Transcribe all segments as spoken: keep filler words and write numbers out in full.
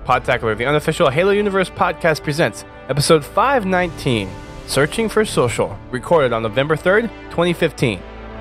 Podtacular, the unofficial Halo Universe podcast, presents episode five nineteen, Searching for Social, recorded on November third, twenty fifteen.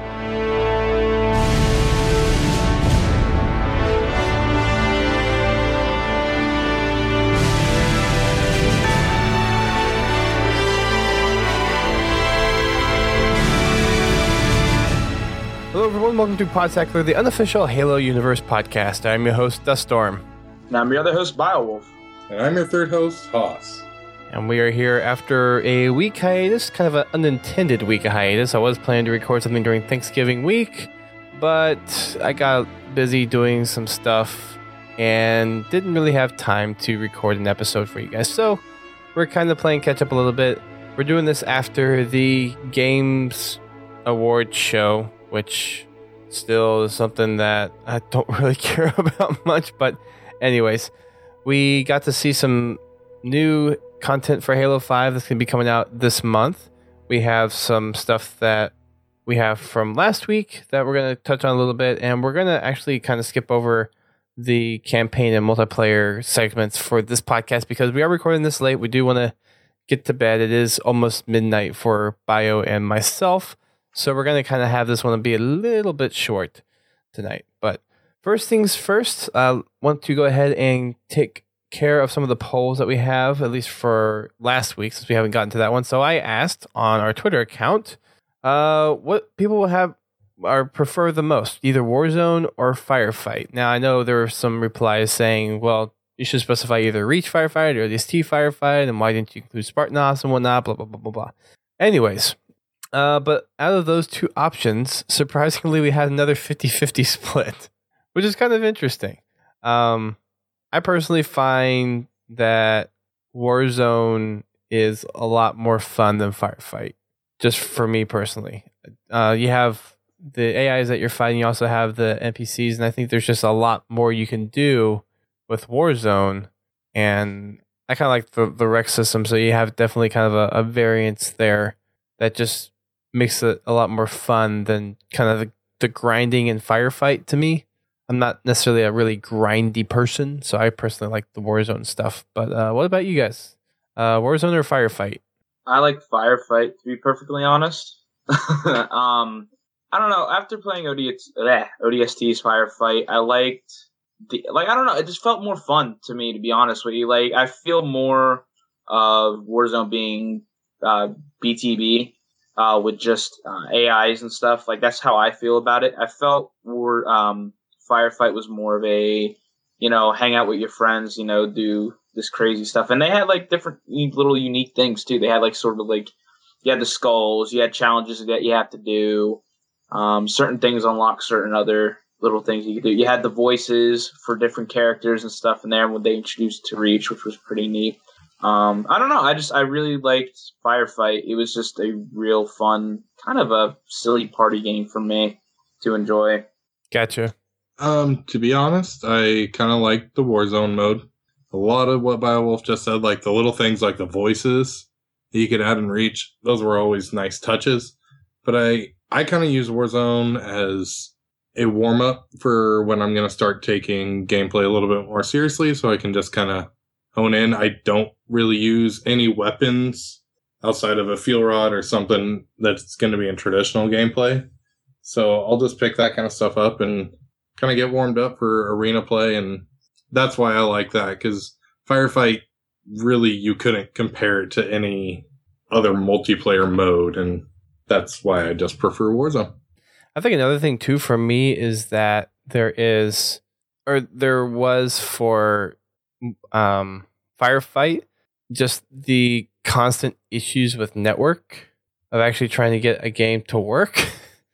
Hello everyone, welcome to Podtacular, the unofficial Halo Universe podcast. I'm your host, Duststorm. And I'm your other host, Biowolf. And I'm your third host, Haas. And we are here after a week hiatus, kind of an unintended week of hiatus. I was planning to record something during Thanksgiving week, but I got busy doing some stuff and didn't really have time to record an episode for you guys. So we're kind of playing catch up a little bit. We're doing this after the Games Awards show, which still is something that I don't really care about much, but anyways, we got to see some new content for Halo five that's going to be coming out this month. We have some stuff that we have from last week that we're going to touch on a little bit, and we're going to actually kind of skip over the campaign and multiplayer segments for this podcast because we are recording this late. We do want to get to bed. It is almost midnight for Bio and myself, so we're going to kind of have this one be a little bit short tonight. But first things first, I want to go ahead and take care of some of the polls that we have, at least for last week, since we haven't gotten to that one. So I asked on our Twitter account uh, what people will have or prefer the most, either Warzone or Firefight. Now, I know there were some replies saying, well, you should specify either Reach Firefight or O D S T Firefight, and why didn't you include Spartanos and whatnot, blah, blah, blah, blah, blah. Anyways, uh, but out of those two options, surprisingly, we had another fifty-fifty split, which is kind of interesting. Um, I personally find that Warzone is a lot more fun than Firefight, just for me personally. Uh, you have the A Is that you're fighting, you also have the N P Cs, and I think there's just a lot more you can do with Warzone, and I kind of like the, the rec system, so you have definitely kind of a, a variance there that just makes it a lot more fun than kind of the, the grinding in Firefight to me. I'm not necessarily a really grindy person, so I personally like the Warzone stuff. But uh, what about you guys? Uh, Warzone or Firefight? I like Firefight, to be perfectly honest. um, I don't know. After playing O D S, bleh, O D S T's Firefight, I liked the like. I don't know. It just felt more fun to me, to be honest with you. Like I feel more of Warzone being uh, B T B uh, with just uh, A Is and stuff. Like that's how I feel about it. I felt more. Um, Firefight was more of a, you know, hang out with your friends, you know, do this crazy stuff. And they had like different little unique things too. They had like sort of like, you had the skulls, you had challenges that you have to do. Um, certain things unlock certain other little things you could do. You had the voices for different characters and stuff in there when they introduced to Reach, which was pretty neat. Um, I don't know. I just, I really liked Firefight. It was just a real fun, kind of a silly party game for me to enjoy. Gotcha. Um, to be honest, I kind of like the Warzone mode. A lot of what Biowolf just said, like the little things like the voices that you could add in Reach, those were always nice touches. But I, I kind of use Warzone as a warm-up for when I'm going to start taking gameplay a little bit more seriously, so I can just kind of hone in. I don't really use any weapons outside of a fuel rod or something that's going to be in traditional gameplay. So I'll just pick that kind of stuff up and kind of get warmed up for arena play, and that's why I like that, because Firefight, really, you couldn't compare it to any other multiplayer mode, and that's why I just prefer Warzone. I think another thing, too, for me is that there is, or there was for um, Firefight, just the constant issues with network of actually trying to get a game to work.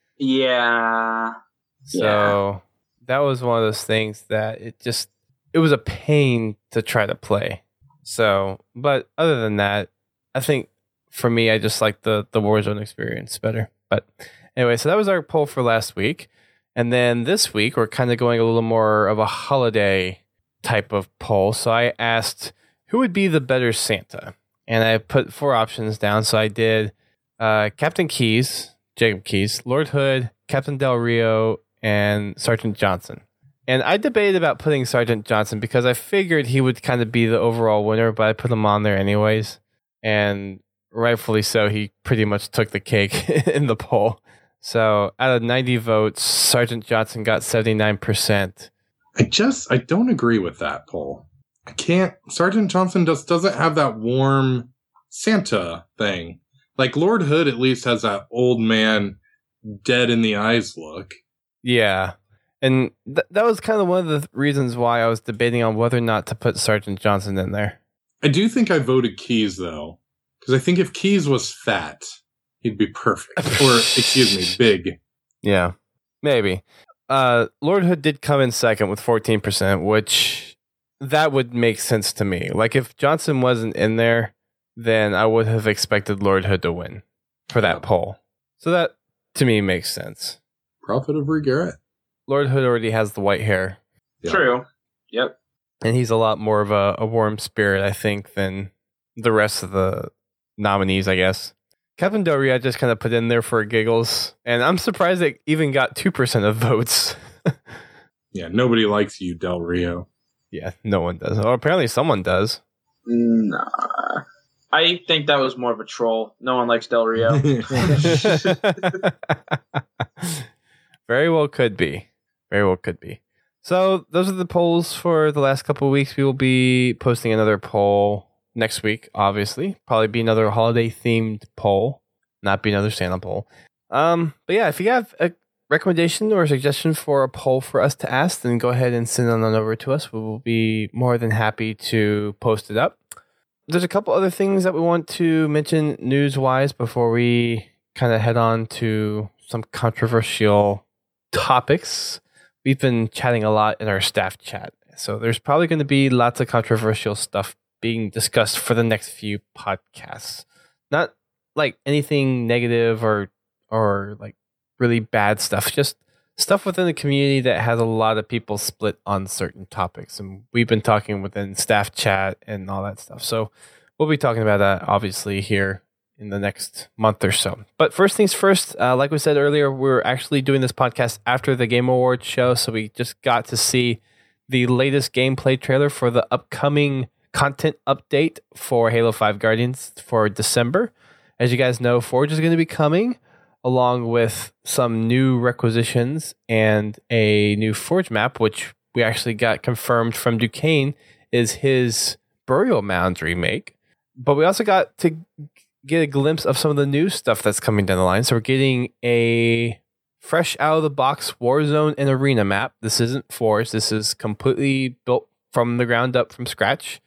Yeah. So... Yeah. That was one of those things that it just, it was a pain to try to play. So, but other than that, I think for me, I just like the, the Warzone experience better. But anyway, so that was our poll for last week. And then this week, we're kind of going a little more of a holiday type of poll. So I asked, who would be the better Santa? And I put four options down. So I did uh, Captain Keyes, Jacob Keyes, Lord Hood, Captain Del Rio, and Sergeant Johnson. And I debated about putting Sergeant Johnson because I figured he would kind of be the overall winner, but I put him on there anyways. And rightfully so, he pretty much took the cake in the poll. So out of ninety votes, Sergeant Johnson got seventy-nine percent. I just, I don't agree with that poll. I can't, Sergeant Johnson just doesn't have that warm Santa thing. Like Lord Hood at least has that old man dead in the eyes look. Yeah. And th- that was kind of one of the th- reasons why I was debating on whether or not to put Sergeant Johnson in there. I do think I voted Keyes, though. Because I think if Keyes was fat, he'd be perfect. Or, excuse me, big. Yeah, maybe. Uh, Lord Hood did come in second with fourteen percent, which that would make sense to me. Like, if Johnson wasn't in there, then I would have expected Lord Hood to win for that poll. So that, to me, makes sense. Prophet of regret. Lord Hood already has the white hair. Yeah. True. Yep. And he's a lot more of a, a warm spirit, I think, than the rest of the nominees, I guess. Captain Del Rio I just kind of put in there for giggles. And I'm surprised it even got two percent of votes. Yeah, nobody likes you, Del Rio. Yeah, no one does. Or apparently someone does. Nah. I think that was more of a troll. No one likes Del Rio. Very well could be. Very well could be. So those are the polls for the last couple of weeks. We will be posting another poll next week, obviously. Probably be another holiday-themed poll, not be another Santa poll. Um, but yeah, if you have a recommendation or a suggestion for a poll for us to ask, then go ahead and send it on over to us. We will be more than happy to post it up. There's a couple other things that we want to mention news-wise before we kind of head on to some controversial topics. We've been chatting a lot in our staff chat, so there's probably going to be lots of controversial stuff being discussed for the next few podcasts. Not like anything negative or or like really bad stuff, just stuff within the community that has a lot of people split on certain topics, and we've been talking within staff chat and all that stuff. So we'll be talking about that obviously here in the next month or so. But first things first, uh, like we said earlier, we're actually doing this podcast after the Game Awards show, so we just got to see the latest gameplay trailer for the upcoming content update for Halo five Guardians for December. As you guys know, Forge is going to be coming, along with some new requisitions and a new Forge map, which we actually got confirmed from Duquesne is his Burial Mounds remake. But we also got to get a glimpse of some of the new stuff that's coming down the line. So we're getting a fresh out of the box Warzone and Arena map. This isn't Forge. This is completely built from the ground up from scratch.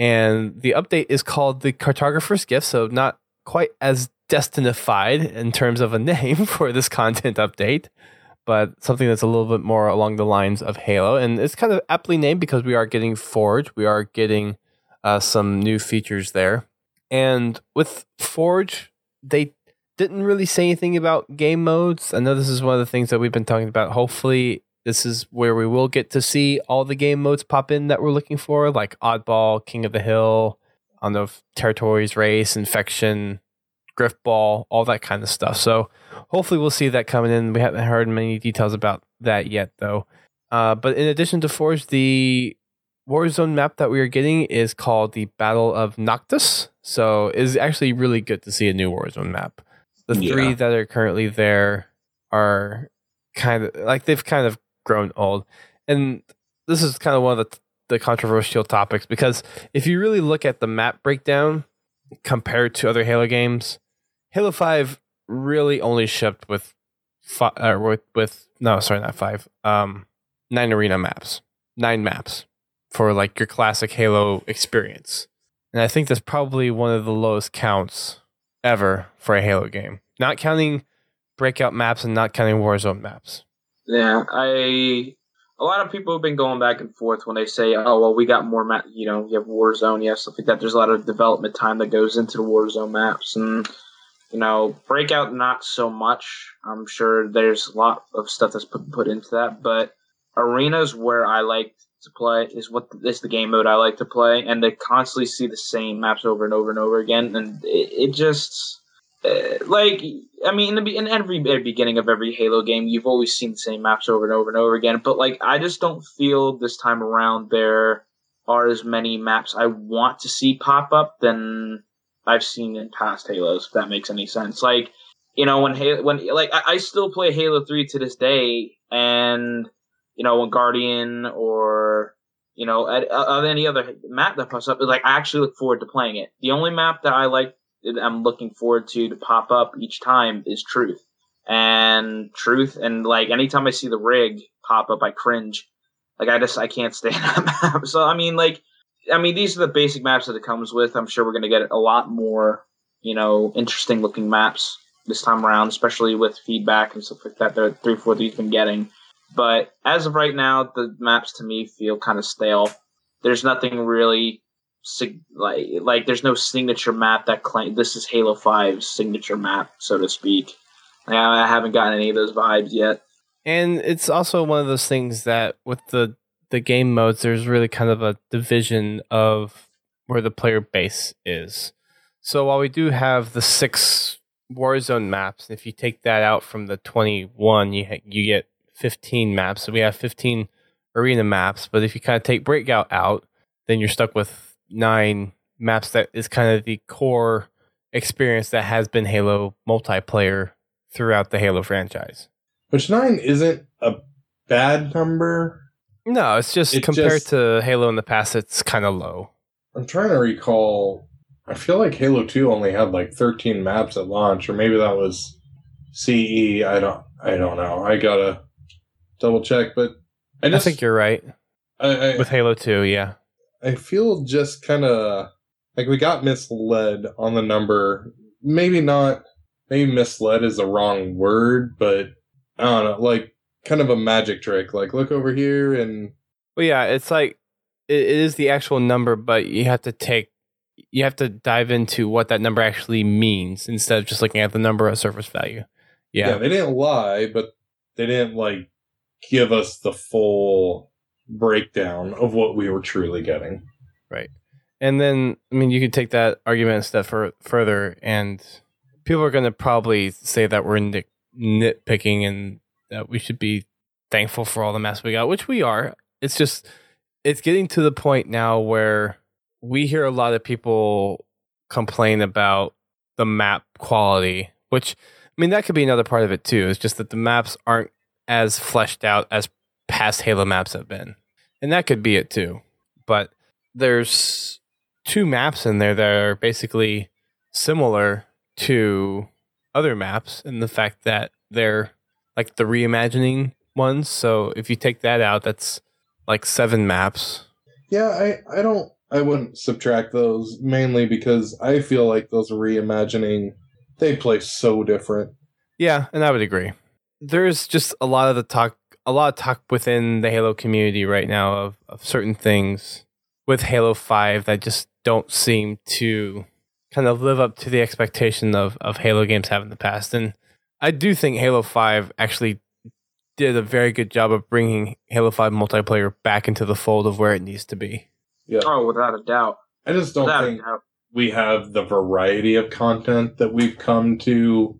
And the update is called the Cartographer's Gift. So not quite as Destinified in terms of a name for this content update, but something that's a little bit more along the lines of Halo. And it's kind of aptly named because we are getting Forge. We are getting uh, some new features there. And with Forge, they didn't really say anything about game modes. I know this is one of the things that we've been talking about. Hopefully, this is where we will get to see all the game modes pop in that we're looking for, like Oddball, King of the Hill, on the Territories, Race, Infection, Griftball, all that kind of stuff. So hopefully we'll see that coming in. We haven't heard many details about that yet, though. Uh, but in addition to Forge, the Warzone map that we are getting is called the Battle of Noctis. So it's actually really good to see a new Warzone map. The yeah. three that are currently there are kind of like they've kind of grown old. And this is kind of one of the, the controversial topics, because if you really look at the map breakdown compared to other Halo games, Halo five really only shipped with five, uh, with, with no, sorry, not five, um, nine arena maps, nine maps for like your classic Halo experience. And I think that's probably one of the lowest counts ever for a Halo game, not counting breakout maps and not counting Warzone maps. Yeah, I. A lot of people have been going back and forth when they say, "Oh, well, we got more map. You know, you have Warzone, you have stuff like that." There's a lot of development time that goes into the Warzone maps, and you know, breakout not so much. I'm sure there's a lot of stuff that's put put into that, but arena's where I like to play. Is what is the game mode I like to play, and they constantly see the same maps over and over and over again, and it, it just uh, like I mean, in, the, be- in every, every beginning of every Halo game, you've always seen the same maps over and over and over again. But like, I just don't feel this time around there are as many maps I want to see pop up than I've seen in past Halos. If that makes any sense. Like, you know, when Halo, when like I, I still play Halo three to this day, and you know, when Guardian or you know, at, at any other map that pops up, is like I actually look forward to playing it. The only map that I like, that I'm looking forward to to pop up each time is Truth, and Truth, and like anytime I see the rig pop up, I cringe. Like I just I can't stand that map. So I mean, like, I mean, these are the basic maps that it comes with. I'm sure we're gonna get a lot more, you know, interesting looking maps this time around, especially with feedback and stuff like that that three forty's been getting. But as of right now, the maps to me feel kind of stale. There's nothing really sig- like like there's no signature map that claim this is Halo five's signature map, so to speak. Like, I haven't gotten any of those vibes yet. And it's also one of those things that with the the game modes, there's really kind of a division of where the player base is. So while we do have the six Warzone maps, if you take that out from the twenty-one, you ha- you get fifteen maps. So we have fifteen arena maps, but if you kind of take Breakout out, then you're stuck with nine maps. That is kind of the core experience that has been Halo multiplayer throughout the Halo franchise. Which nine isn't a bad number. No, it's just It compared just- to Halo in the past, it's kind of low. I'm trying to recall. I feel like Halo two only had like thirteen maps at launch, or maybe that was C E. I don't. I don't know. I gotta double check, but I I just. think you're right. I, I, With Halo two, yeah. I feel just kind of like we got misled on the number. Maybe not. Maybe misled is the wrong word, but I don't know. Like kind of a magic trick. Like look over here and. Well, yeah, it's like it, it is the actual number, but you have to take you have to dive into what that number actually means instead of just looking at the number of surface value. Yeah. Yeah, They didn't lie, but they didn't like give us the full breakdown of what we were truly getting. right. And then, I mean, you could take that argument a step fur- further, and people are going to probably say that we're nit- nitpicking and that we should be thankful for all the maps we got, which we are. It's just, it's getting to the point now where we hear a lot of people complain about the map quality, which, I mean, that could be another part of it too. It's just that the maps aren't as fleshed out as past Halo maps have been. And that could be it too. But there's two maps in there that are basically similar to other maps in the fact that they're like the reimagining ones. So if you take that out, that's like seven maps. Yeah, I, I don't I wouldn't subtract those mainly because I feel like those reimagining they play so different. Yeah, and I would agree. There's just a lot of the talk a lot of talk within the Halo community right now of, of certain things with Halo five that just don't seem to kind of live up to the expectation of, of Halo games have in the past. And I do think Halo five actually did a very good job of bringing Halo five multiplayer back into the fold of where it needs to be. Yeah. Oh, without a doubt. I just don't Without think a doubt. we have the variety of content that we've come to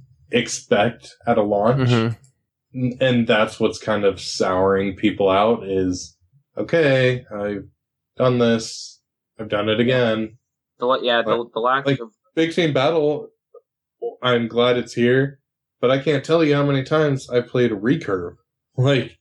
expect at a launch. Mhm. N- And that's what's kind of souring people out is, okay, I've done this. I've done it again. The, la- yeah, the, the lack Like- of Big Team Battle, I'm glad it's here, but I can't tell you how many times I played Recurve. Like,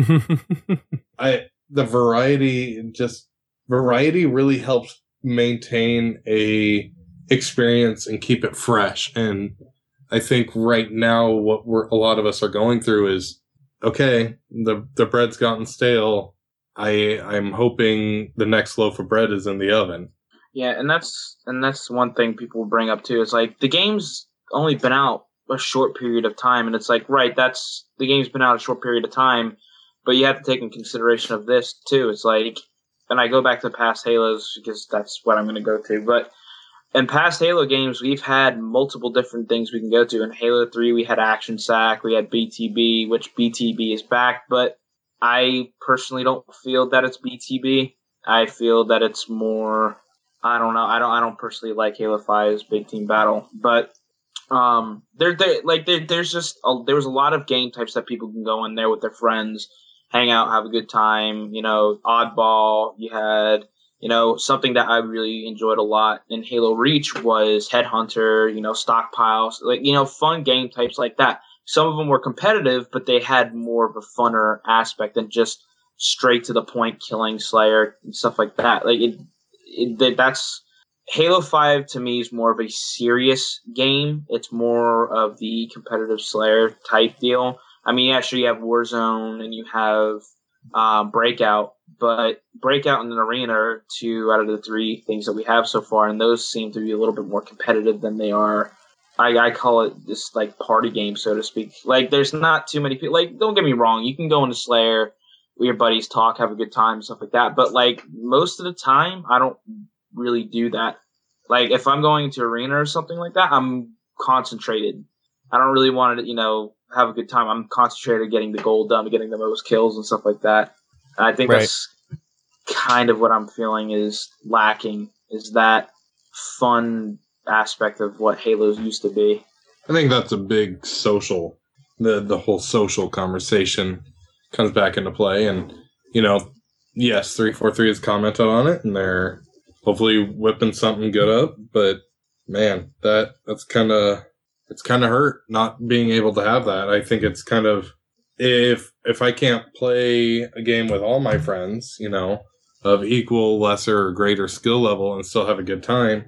I the variety just variety really helps maintain a experience and keep it fresh. And I think right now what we're a lot of us are going through is okay, the the bread's gotten stale. I I'm hoping the next loaf of bread is in the oven. Yeah, and that's and that's one thing people bring up too. Is like the game's only been out a short period of time, and it's like right, that's the game's been out a short period of time, but you have to take in consideration of this too. It's like, and I go back to past Halos because that's what I'm going to go to. But in past Halo games, we've had multiple different things we can go to. In Halo three, we had Action Sack, we had B T B, which B T B is back, but I personally don't feel that it's B T B. I feel that it's more. I don't know. I don't. I don't personally like Halo five's Big Team Battle, but Um, there, there, like there, there's just a, there was a lot of game types that people can go in there with their friends, hang out, have a good time. You know, Oddball. You had, you know, something that I really enjoyed a lot in Halo Reach was Headhunter. You know, Stockpiles, like you know, fun game types like that. Some of them were competitive, but they had more of a funner aspect than just straight to the point killing Slayer and stuff like that. Like it, it that's. Halo five to me is more of a serious game. It's more of the competitive Slayer type deal. I mean, yeah, sure, you have Warzone and you have um, Breakout, but Breakout and an Arena are two out of the three things that we have so far, and those seem to be a little bit more competitive than they are. I, I call it this like party game, so to speak. Like, there's not too many people. Like, don't get me wrong, you can go into Slayer with your buddies, talk, have a good time, and stuff like that. But like most of the time, I don't really do that. Like if I'm going to Arena or something like that, I'm concentrated. I don't really want to, you know, have a good time. I'm concentrated getting the gold done, getting the most kills and stuff like that. And I think right. that's kind of what I'm feeling is lacking, is that fun aspect of what Halo's used to be. I think that's a big social, the the whole social conversation comes back into play. And, you know, yes, three forty-three has commented on it, and they're hopefully whipping something good up. But, man, that that's kind of, it's kind of hurt not being able to have that. I think it's kind of, if if I can't play a game with all my friends, you know, of equal, lesser, or greater skill level and still have a good time,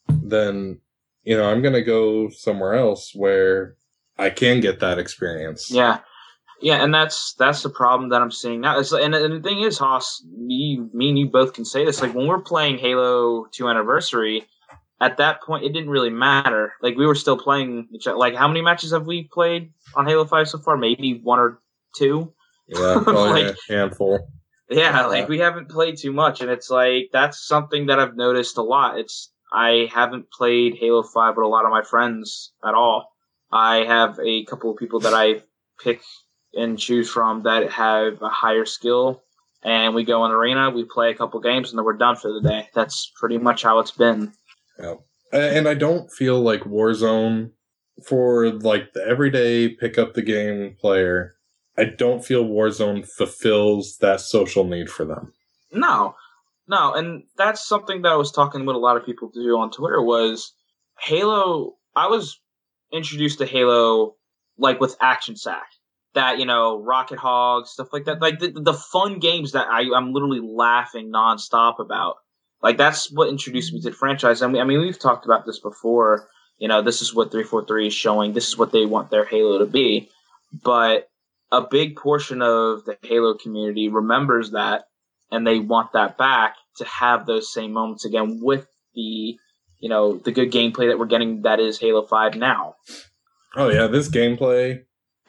then, you know, I'm going to go somewhere else where I can get that experience. Yeah. Yeah, and that's that's the problem that I'm seeing now. It's, and, and the thing is, Haas, me, me and you both can say this. Like, when we're playing Halo two Anniversary, at that point, it didn't really matter. Like, we were still playing each other. Like, how many matches have we played on Halo five so far? Maybe one or two? Yeah, probably like, a handful. Yeah, like, yeah. we haven't played too much, and it's like, that's something that I've noticed a lot. It's I haven't played Halo five with a lot of my friends at all. I have a couple of people that I pick and choose from that have a higher skill, and we go in Arena, we play a couple games, and then we're done for the day. That's pretty much how it's been. Yeah. And I don't feel like Warzone, for like the everyday pick up the game player, I don't feel Warzone fulfills that social need for them. No, no, and that's something that I was talking with a lot of people to do on Twitter was Halo. I was introduced to Halo like with Action Sack. That, you know, Rocket Hog, stuff like that. Like, the, the fun games that I, I'm literally laughing nonstop about. Like, that's what introduced me to the franchise. I mean, I mean, we've talked about this before. You know, this is what three forty-three is showing. This is what they want their Halo to be. But a big portion of the Halo community remembers that, and they want that back to have those same moments again with the, you know, the good gameplay that we're getting that is Halo five now. Oh, yeah, this gameplay,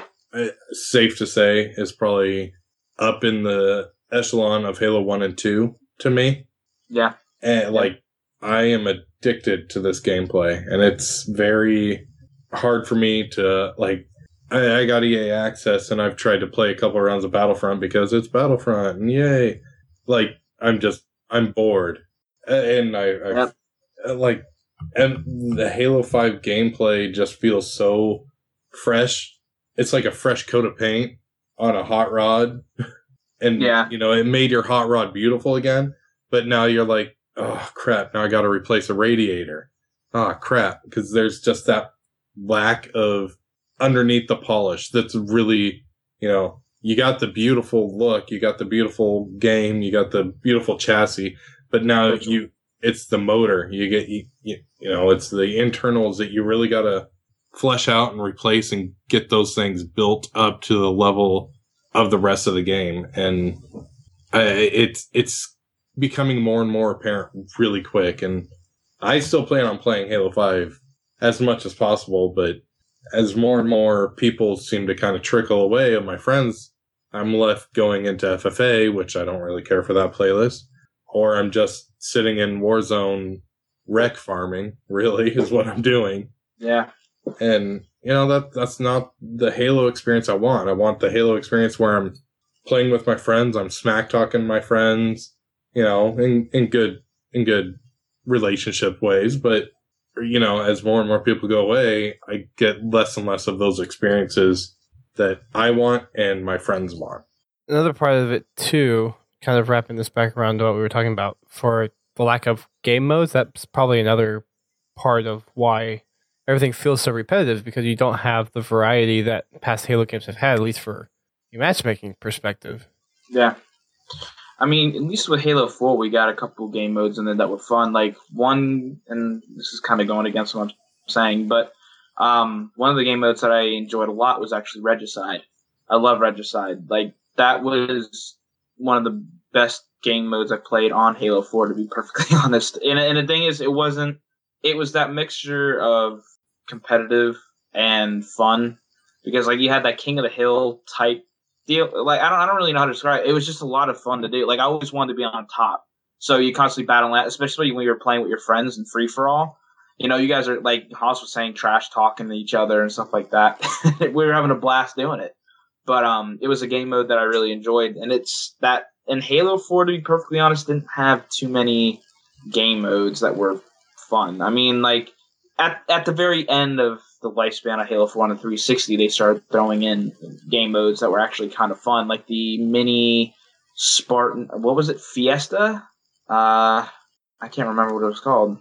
safe to say, is probably up in the echelon of Halo one and two to me. Yeah. And, like, I am addicted to this gameplay, and it's very hard for me to, like, I, I got E A Access, and I've tried to play a couple of rounds of Battlefront because it's Battlefront, and yay. Like, I'm just, I'm bored. And I, I yep. like, and the Halo five gameplay just feels so fresh. It's like a fresh coat of paint on a hot rod. And, yeah. you know, it made your hot rod beautiful again. But now you're like, oh, crap, now I got to replace a radiator. Oh, crap. Because there's just that lack of underneath the polish that's really, you know, you got the beautiful look, you got the beautiful game, you got the beautiful chassis. But now you, it's the motor. You get, you, you, you know, it's the internals that you really got to flesh out and replace and get those things built up to the level of the rest of the game. And uh, it's it's becoming more and more apparent really quick. And I still plan on playing Halo five as much as possible, but as more and more people seem to kind of trickle away of my friends, I'm left going into F F A, which I don't really care for that playlist, or I'm just sitting in Warzone wreck farming, really, is what I'm doing. Yeah. And, you know, that that's not the Halo experience I want. I want the Halo experience where I'm playing with my friends, I'm smack talking my friends, you know, in, in good in good relationship ways. But you know, as more and more people go away, I get less and less of those experiences that I want and my friends want. Another part of it too, kind of wrapping this back around to what we were talking about, for the lack of game modes, that's probably another part of why everything feels so repetitive, because you don't have the variety that past Halo games have had, at least for a matchmaking perspective. Yeah. I mean, at least with Halo four, we got a couple game modes in there that were fun. Like, one, and this is kind of going against what I'm saying, but um, one of the game modes that I enjoyed a lot was actually Regicide. I love Regicide. Like, that was one of the best game modes I played on Halo four, to be perfectly honest. And, and the thing is, it wasn't, it was that mixture of competitive and fun, because, like, you had that King of the Hill type deal. Like, I don't, I don't really know how to describe it. It was just a lot of fun to do. Like, I always wanted to be on top. So you constantly battle that, especially when you're playing with your friends in free for all. You know, you guys are, like Haas was saying, trash talking to each other and stuff like that. We were having a blast doing it. But um, it was a game mode that I really enjoyed, and it's that. And Halo four, to be perfectly honest, didn't have too many game modes that were fun. I mean, like at at the very end of the lifespan of Halo four on the three sixty, they started throwing in game modes that were actually kind of fun, like the mini Spartan. What was it? Fiesta? Uh, I can't remember what it was called.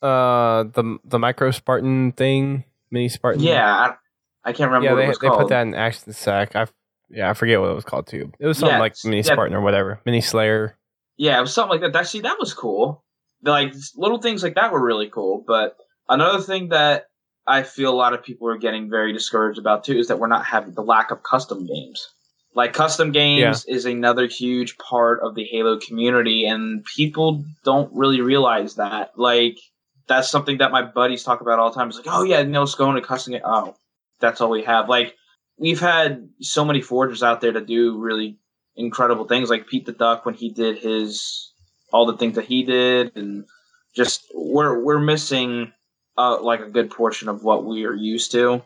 Uh, the the micro Spartan thing, mini Spartan. Yeah, I, I can't remember yeah, what they it was they called. put that in Action Sack. I yeah, I forget what it was called too. It was something Yeah, like mini yeah. Spartan or whatever, mini Slayer. Yeah, it was something like that. That see, that was cool. Like, little things like that were really cool. But another thing that I feel a lot of people are getting very discouraged about too is that we're not having the lack of custom games. Like, custom games yeah. is another huge part of the Halo community, and people don't really realize that. Like, that's something that my buddies talk about all the time. It's like, oh yeah, you know, let's go into custom game. Oh, that's all we have. Like, we've had so many forgers out there to do really incredible things, like Pete the Duck when he did his all the things that he did, and just we're we're missing uh, like a good portion of what we are used to,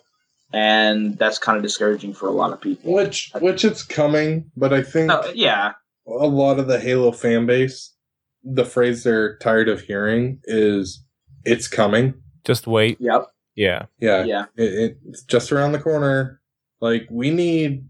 and that's kind of discouraging for a lot of people. Which which it's coming, but I think no, yeah, a lot of the Halo fan base, the phrase they're tired of hearing is "it's coming." Just wait. Yep. Yeah. Yeah. Yeah. It, it's just around the corner. Like, we need.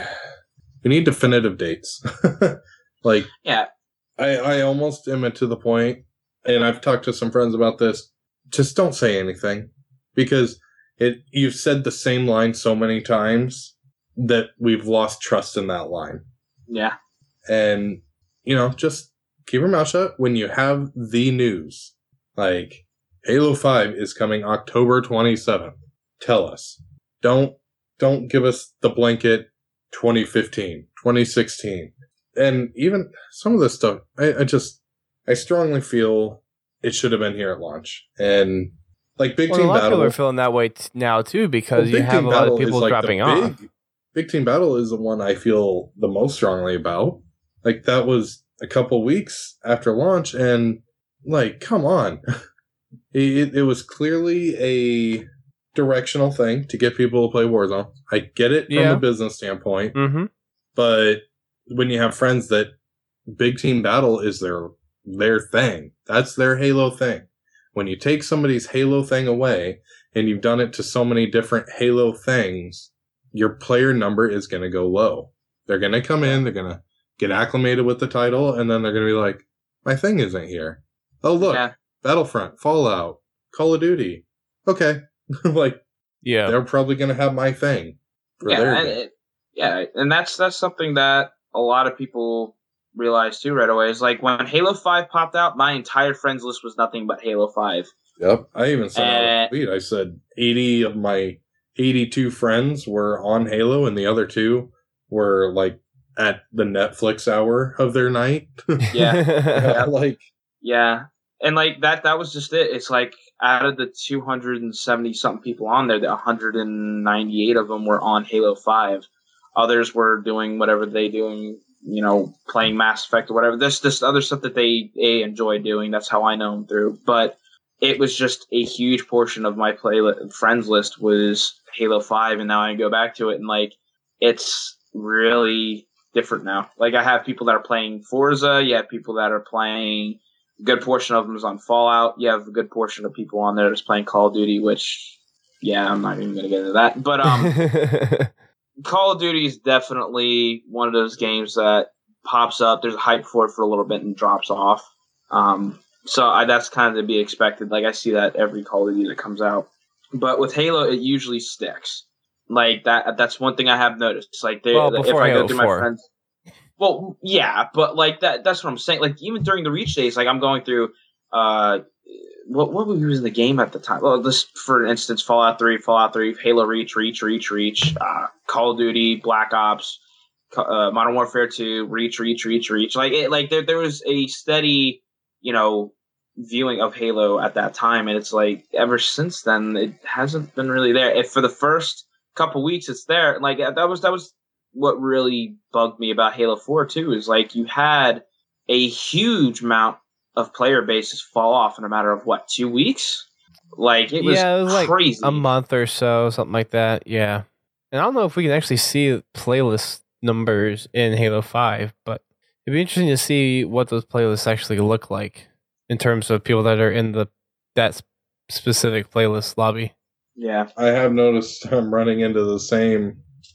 We need definitive dates. Like, yeah, I, I almost am to the point, and I've talked to some friends about this, just don't say anything. Because it you've said the same line so many times that we've lost trust in that line. Yeah. And, you know, just keep your mouth shut when you have the news. Like, Halo five is coming October twenty-seventh. Tell us. Don't, don't give us the blanket twenty fifteen, twenty sixteen. And even some of this stuff, I, I just, I strongly feel it should have been here at launch. And, like, Big well, Team a lot Battle. Of people are feeling that way t- now, too, because well, you have Team a lot Battle of people like dropping big, off. Big Team Battle is the one I feel the most strongly about. Like, that was a couple weeks after launch, and, like, come on. it, it was clearly a directional thing to get people to play Warzone. I get it from yeah. a business standpoint, mm-hmm. but when you have friends that Big Team Battle is their their thing, that's their Halo thing. When you take somebody's Halo thing away, and you've done it to so many different Halo things, your player number is going to go low. They're going to come in, they're going to get acclimated with the title, and then they're going to be like, my thing isn't here. Oh, look, yeah. Battlefront, Fallout, Call of Duty. Okay. Like, yeah, they're probably going to have my thing. For yeah, their and it, yeah, and that's that's something that a lot of people realize too right away. Is like when Halo five popped out, my entire friends list was nothing but Halo five. Yep, I even sent and, out a tweet. I said eighty of my eighty-two friends were on Halo, and the other two were like at the Netflix hour of their night. Yeah, yeah, like yeah. And, like, that that was just it. It's like, out of the two hundred seventy-something people on there, the one hundred ninety-eight of them were on Halo five. Others were doing whatever they doing, you know, playing Mass Effect or whatever. This this other stuff that they, they enjoy doing. That's how I know them through. But it was just a huge portion of my play li- friends list was Halo five, and now I go back to it, and, like, it's really different now. Like, I have people that are playing Forza. You have people that are playing A good portion of them is on Fallout. You have a good portion of people on there that's playing Call of Duty, which, yeah, I'm not even going to get into that. But um, Call of Duty is definitely one of those games that pops up. There's a hype for it for a little bit and drops off. Um, so I, that's kind of to be expected. Like, I see that every Call of Duty that comes out. But with Halo, it usually sticks. Like, that. that's one thing I have noticed. Like, they, well, if before I Halo go through four. my friends... Well, yeah, but like that that's what I'm saying. Like even during the Reach days, like I'm going through uh what what were we using the game at the time? Well, this for instance, Fallout three, Fallout three, Halo Reach, Reach, Reach, Reach, uh, Call of Duty, Black Ops, uh, Modern Warfare two, Reach, Reach, Reach, Reach. Like it like there there was a steady, you know, viewing of Halo at that time, and it's like ever since then it hasn't been really there. If for the first couple weeks it's there, like that was that was what really bugged me about Halo four too, is like you had a huge amount of player bases fall off in a matter of what, two weeks? Like it was, yeah, it was crazy. Like a month or so, something like that. Yeah. And I don't know if we can actually see playlist numbers in Halo five, but it'd be interesting to see what those playlists actually look like in terms of people that are in the that specific playlist lobby. Yeah. I have noticed I'm running into the same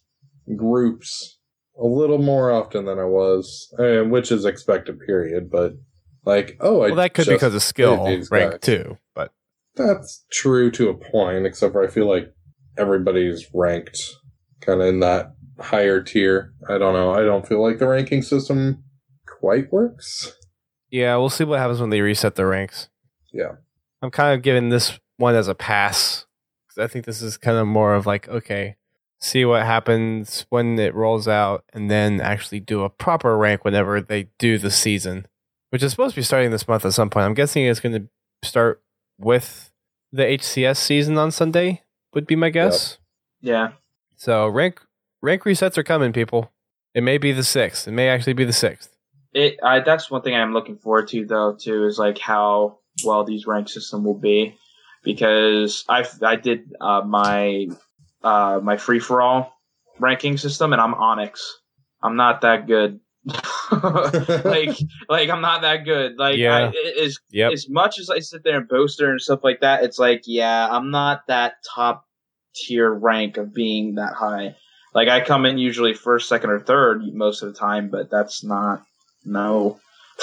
groups a little more often than I was, and which is expected, period. But like, oh, I well, that could be because of skill rank guys. too. But that's true to a point, except for I feel like everybody's ranked kind of in that higher tier. I don't know. I don't feel like the ranking system quite works. Yeah, we'll see what happens when they reset the ranks. Yeah, I'm kind of giving this one as a pass because I think this is kind of more of like, okay, see what happens when it rolls out, and then actually do a proper rank whenever they do the season, which is supposed to be starting this month at some point. I'm guessing it's going to start with the H C S season on Sunday, would be my guess. Yep. Yeah. So rank rank resets are coming, people. It may be the sixth. It may actually be the sixth. It. I, that's one thing I'm looking forward to, though, too, is like how well these rank system will be, because I I did uh, my. Uh, my free-for-all ranking system, and I'm Onyx. I'm not that good. like, like I'm not that good. Like, yeah. I, as yep. as much as I sit there and poster and stuff like that, it's like, yeah, I'm not that top tier rank of being that high. Like, I come in usually first, second, or third most of the time, but that's not no.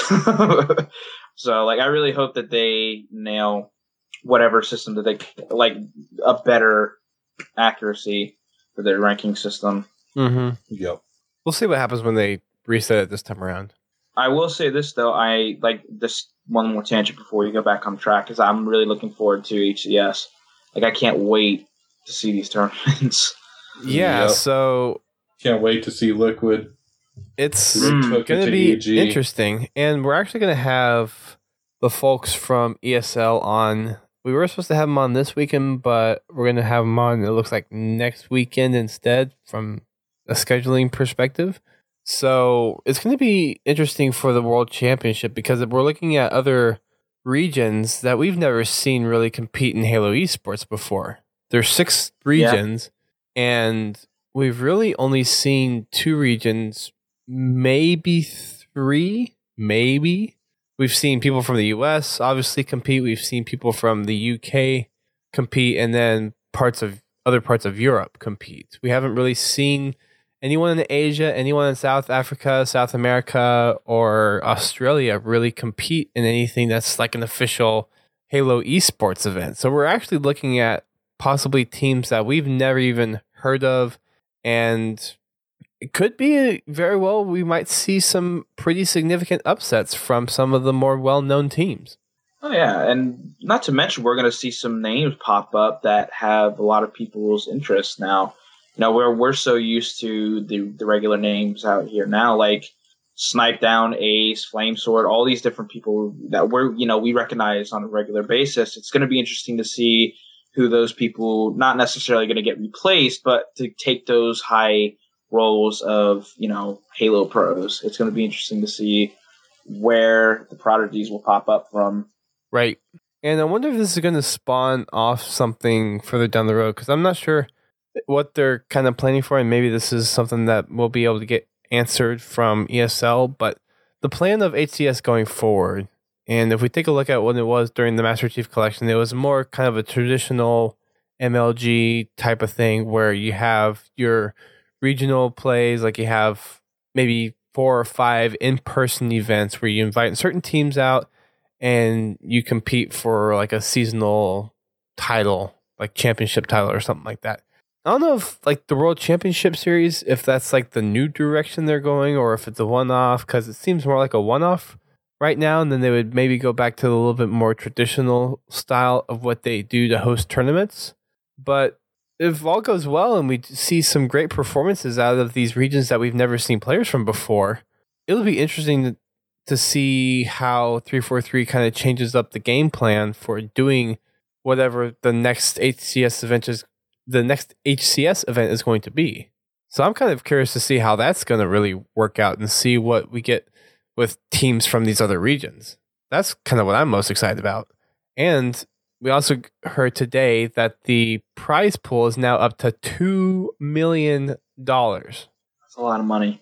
So, like, I really hope that they nail whatever system that they like a better accuracy for their ranking system. Mm-hmm. Yep. We'll see what happens when they reset it this time around. I will say this though, I like this one more tangent before we go back on track, because I'm really looking forward to H C S. Like I can't wait to see these tournaments. Yeah, yep. So can't wait to see Liquid. It's mm. going to be E G. Interesting, and we're actually going to have the folks from E S L on. We were supposed to have them on this weekend, but we're going to have them on, it looks like, next weekend instead from a scheduling perspective. So it's going to be interesting for the World Championship because we're looking at other regions that we've never seen really compete in Halo esports before. There's six regions, yeah. And we've really only seen two regions, maybe three, maybe. We've seen people from the U S obviously compete. We've seen people from the U K compete, and then parts of other parts of Europe compete. We haven't really seen anyone in Asia, anyone in South Africa, South America, or Australia really compete in anything that's like an official Halo esports event. So we're actually looking at possibly teams that we've never even heard of, and it could be very well we might see some pretty significant upsets from some of the more well-known teams. Oh, yeah, and not to mention we're going to see some names pop up that have a lot of people's interest now. You know, we're, we're so used to the, the regular names out here now, like Snipe Down, Ace, Flamesword, all these different people that we're, you know, we recognize on a regular basis. It's going to be interesting to see who those people, not necessarily going to get replaced, but to take those high roles of, you know, Halo pros. It's going to be interesting to see where the prodigies will pop up from. Right. And I wonder if this is going to spawn off something further down the road, because I'm not sure what they're kind of planning for, and maybe this is something that we'll be able to get answered from E S L, but the plan of H C S going forward And if we take a look at what it was during the Master Chief Collection, it was more kind of a traditional M L G type of thing where you have your regional plays, like you have maybe four or five in-person events where you invite certain teams out and you compete for like a seasonal title, like championship title or something like that. I don't know if like the World Championship Series, if that's like the new direction they're going or if it's a one-off, because it seems more like a one-off right now, and then they would maybe go back to a little bit more traditional style of what they do to host tournaments. But if all goes well and we see some great performances out of these regions that we've never seen players from before, it'll be interesting to, to see how three forty-three kind of changes up the game plan for doing whatever the next H C S event is, the next H C S event is going to be. So I'm kind of curious to see how that's going to really work out and see what we get with teams from these other regions. That's kind of what I'm most excited about. And we also heard today that the prize pool is now up to two million dollars. That's a lot of money.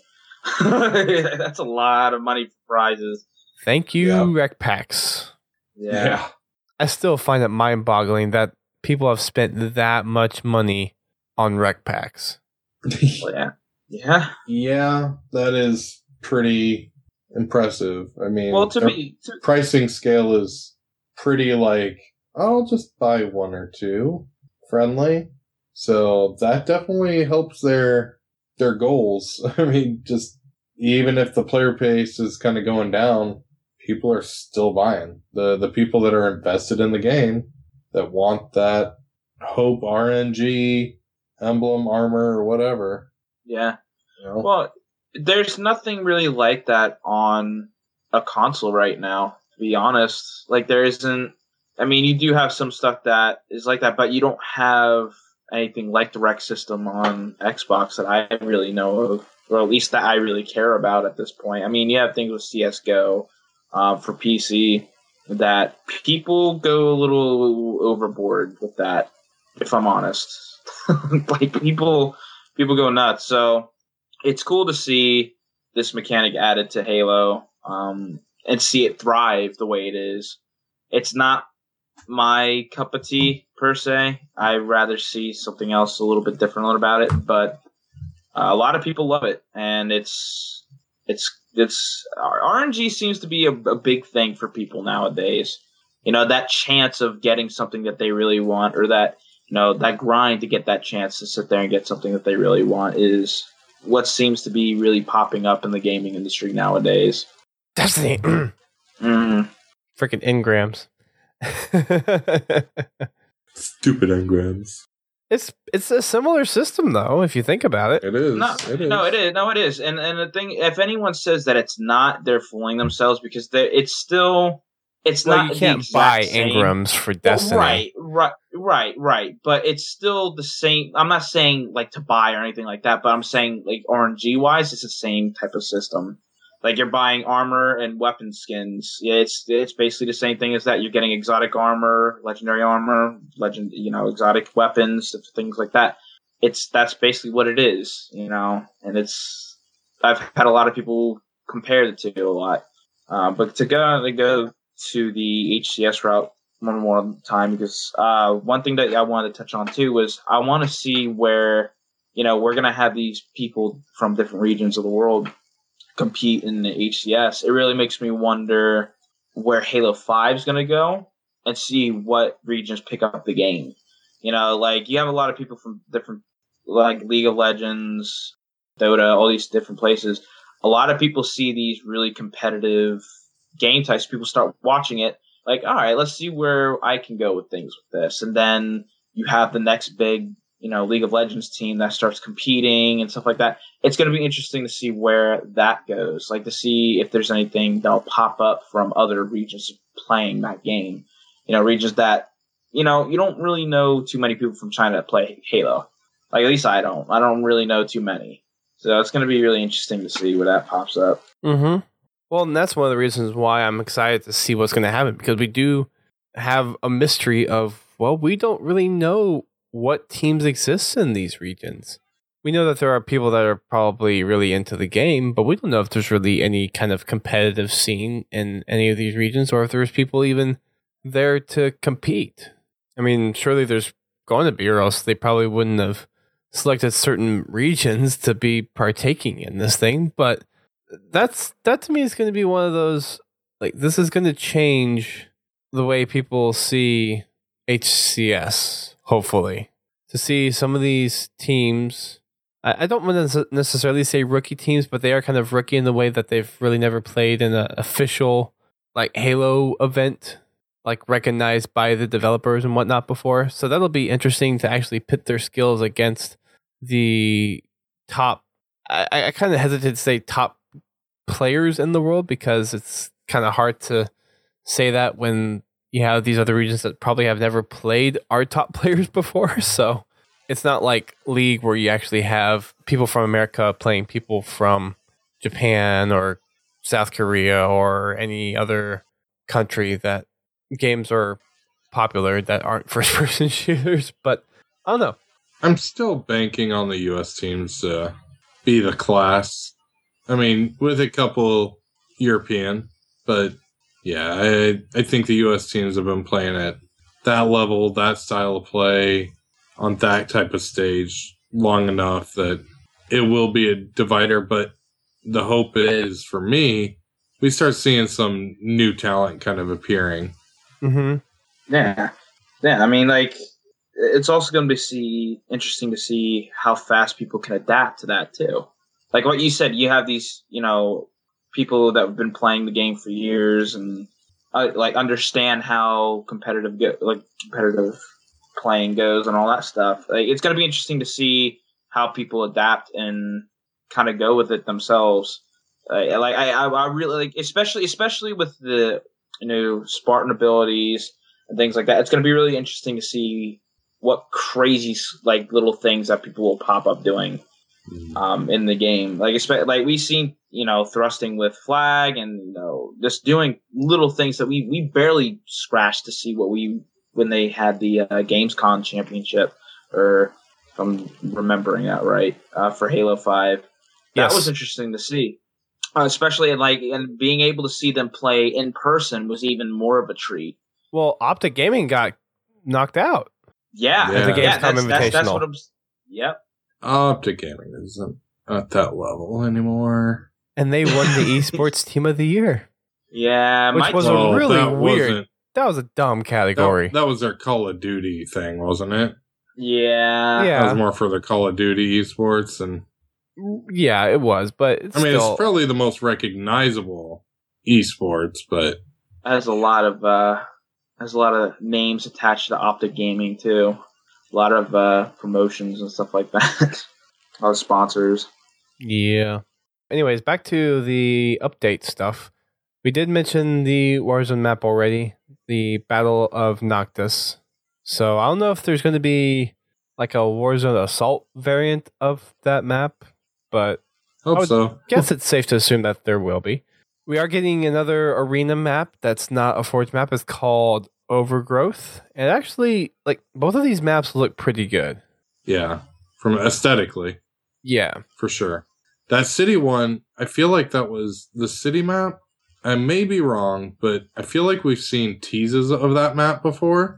That's a lot of money for prizes. Thank you, Yeah. Rec Packs. Yeah. Yeah. I still find it mind-boggling that people have spent that much money on Rec Packs. Well, yeah. Yeah. Yeah, that is pretty impressive. I mean, Well, to their me, to, pricing scale is pretty like, I'll just buy one or two friendly. So that definitely helps their their goals. I mean, just even if the player pace is kind of going down, people are still buying. The the people that are invested in the game that want that Hope R N G emblem, armor, or whatever. yeah. You know? Well, there's nothing really like that on a console right now, to be honest. Like, there isn't. I mean, you do have some stuff that is like that, but you don't have anything like the rec system on Xbox that I really know of, or at least that I really care about at this point. I mean, you have things with C S G O um, for P C that people go a little overboard with that, if I'm honest. Like, people people go nuts. So it's cool to see this mechanic added to Halo um, and see it thrive the way it is. It's not my cup of tea per se. I'd rather see something else a little bit different about it, but uh, a lot of people love it, and it's it's it's R N G seems to be a, a big thing for people nowadays. You know, that chance of getting something that they really want, or that, you know, that grind to get that chance to sit there and get something that they really want is what seems to be really popping up in the gaming industry nowadays. Destiny. Mm. Freaking engrams. Stupid engrams. It's it's a similar system though, if you think about it. It is. No, it is. no, it is. No, it is. And and the thing, if anyone says that it's not, they're fooling themselves, because it's still, it's Well, not. you the can't exact buy same. engrams for Well, Destiny. right, right, right, right. But it's still the same. I'm not saying like to buy or anything like that, but I'm saying like R N G wise, it's the same type of system. Like, you're buying armor and weapon skins. Yeah, it's it's basically the same thing as that. You're getting exotic armor, legendary armor, legend, you know, exotic weapons, things like that. It's that's basically what it is, you know. And it's I've had a lot of people compare the two a lot, uh, but to go to go to the H C S route one more time, because uh, one thing that I wanted to touch on too was I want to see where, you know, we're gonna have these people from different regions of the world compete in the H C S. It really makes me wonder where Halo five is going to go and see what regions pick up the game. You know, like, you have a lot of people from different, like League of Legends, Dota, all these different places. A lot of people see these really competitive game types. People start watching it like, all right, let's see where I can go with things with this. And then you have the next big, you know, League of Legends team that starts competing and stuff like that. It's going to be interesting to see where that goes. Like, to see if there's anything that'll pop up from other regions playing that game. You know, regions that, you know, you don't really know too many people from China that play Halo. Like, at least I don't. I don't really know too many. So it's going to be really interesting to see where that pops up. Mm-hmm. Well, and that's one of the reasons why I'm excited to see what's going to happen, because we do have a mystery of, well, we don't really know what teams exist in these regions. we know that there are people that are probably really into the game, but we don't know if there's really any kind of competitive scene in any of these regions, or if there's people even there to compete. I mean, surely there's going to be, or else they probably wouldn't have selected certain regions to be partaking in this thing. But that's that to me is going to be one of those, like, this is going to change the way people see H C S, hopefully. To see some of these teams, I, I don't want to necessarily say rookie teams, but they are kind of rookie in the way that they've really never played in an official, like, Halo event, like, recognized by the developers and whatnot before. So that'll be interesting to actually pit their skills against the top, I, I kind of hesitate to say top players in the world, because it's kind of hard to say that when you have these other regions that probably have never played our top players before. So it's not like League where you actually have people from America playing people from Japan or South Korea or any other country that games are popular that aren't first person shooters. But I don't know. I'm still banking on the U S teams to be the class. I mean, with a couple European, but yeah, I I think the U S teams have been playing at that level, that style of play, on that type of stage long enough that it will be a divider. But the hope is, for me, we start seeing some new talent kind of appearing. Mm-hmm. Yeah, yeah. I mean, like, it's also going to be see interesting to see how fast people can adapt to that too. Like what you said, you have these, you know, people that have been playing the game for years and uh, like understand how competitive, go- like competitive playing goes and all that stuff. Like, it's going to be interesting to see how people adapt and kind of go with it themselves. Uh, like I, I, I really like, especially, especially with the, you know, Spartan abilities and things like that. It's going to be really interesting to see what crazy, like, little things that people will pop up doing um, in the game. Like, especially, like, we've seen, you know, thrusting with flag and, you know, just doing little things that we, we barely scratched to see what we, when they had the uh, Gamescom championship, or if I'm remembering that right, uh, for Halo five. That Yes. was interesting to see. Uh, especially in, like, and being able to see them play in person was even more of a treat. Well, Optic Gaming got knocked out. Yeah, Yeah. At the yeah, Gamescom that's, that's, that's Invitational. what I'm. Yep. Optic Gaming isn't at that level anymore. And they won the Esports Team of the Year. Yeah, Which my was team- a really that weird wasn't- That was a dumb category. That, that was their Call of Duty thing, wasn't it? yeah, Yeah. That was more for the Call of Duty esports, and Yeah, it was, but it's I mean, still, it's probably the most recognizable esports, but has a lot of uh, has a lot of names attached to Optic Gaming too. A lot of uh, promotions and stuff like that. A lot of sponsors. yeah. Anyways, back to the update stuff. We did mention the Warzone map already, the Battle of Noctis. So I don't know if there's going to be like a Warzone Assault variant of that map, but hope I would so. guess it's safe to assume that there will be. We are getting another arena map that's not a Forge map. It's called Overgrowth. And actually, like, both of these maps look pretty good. Yeah, from aesthetically, Yeah. for sure. That city one, I feel like that was the city map. I may be wrong, but I feel like we've seen teases of that map before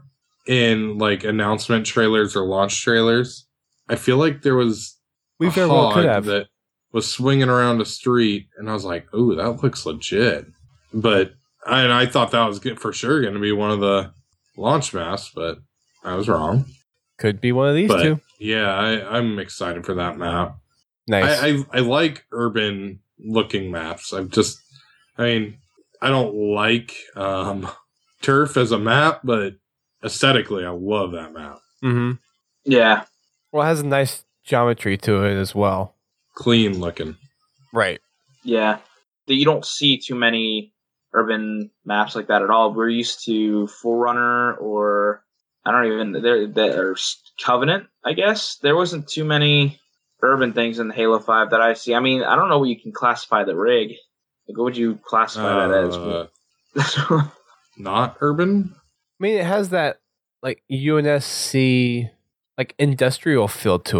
in like announcement trailers or launch trailers. I feel like there was We a very well could hog have. that was swinging around a street, and I was like, "Ooh, that looks legit." But I, and I thought that was good, for sure going to be one of the launch maps, but I was wrong. Could be one of these But two. yeah, I, I'm excited for that map. Nice. I, I I like urban looking maps. I'm just, I mean, I don't like um, turf as a map, but aesthetically, I love that map. mm-hmm. Yeah, Well, it has a nice geometry to it as well. Clean looking. Right. yeah. That you don't see too many urban maps like that at all. We're used to Forerunner, or I don't even there. There's Covenant, I guess. There wasn't too many urban things in Halo five that I see. I mean, I don't know what you can classify the rig. Like, what would you classify that Uh, as? not urban. I mean, it has that like U N S C like industrial feel to it.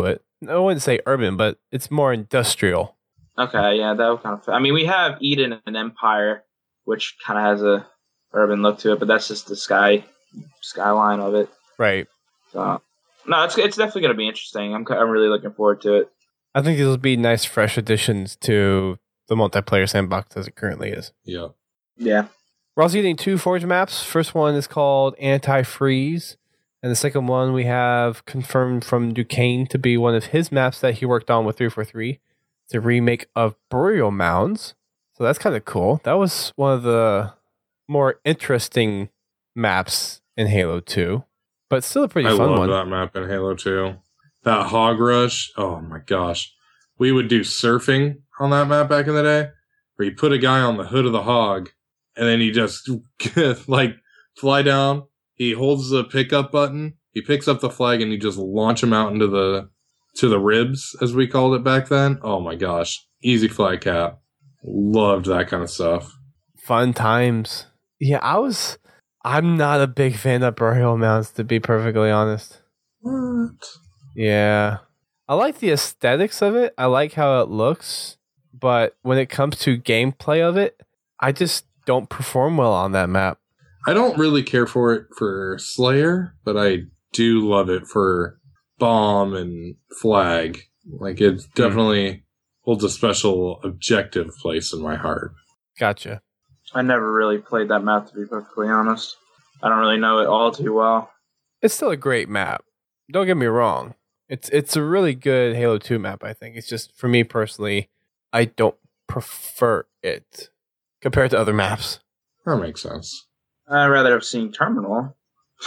I wouldn't say urban, but it's more industrial. Okay, yeah, that would kind of. I mean, we have Eden and Empire, which kind of has a urban look to it, but that's just the sky skyline of it. Right. So, no, it's it's definitely going to be interesting. I'm I'm really looking forward to it. I think these will be nice, fresh additions to the multiplayer sandbox as it currently is. Yeah. Yeah. We're also getting two Forge maps. First one is called Anti-Freeze, and the second one we have confirmed from Duquesne to be one of his maps that he worked on with three forty-three. It's a remake of Burial Mounds, so that's kind of cool. That was one of the more interesting maps in Halo two, but still a pretty I fun love one. that map in Halo two. That Hog Rush, oh my gosh. We would do surfing on that map back in the day, where you put a guy on the hood of the Hog, and then you just, like, fly down, he holds the pickup button, he picks up the flag, and you just launch him out into the, to the ribs, as we called it back then. Oh my gosh. Easy flag cap. Loved that kind of stuff. Fun times. Yeah, I was... I'm not a big fan of Burial Mounds, to be perfectly honest. What? Yeah. I like the aesthetics of it. I like how it looks. But when it comes to gameplay of it, I just don't perform well on that map. I don't really care for it for Slayer, but I do love it for Bomb and Flag. Like, it definitely mm. holds a special objective place in my heart. Gotcha. I never really played that map, to be perfectly honest. I don't really know it all too well. It's still a great map. Don't get me wrong. It's it's a really good Halo two map, I think. It's just, for me personally, I don't prefer it compared to other maps. That makes sense. I'd rather have seen Terminal.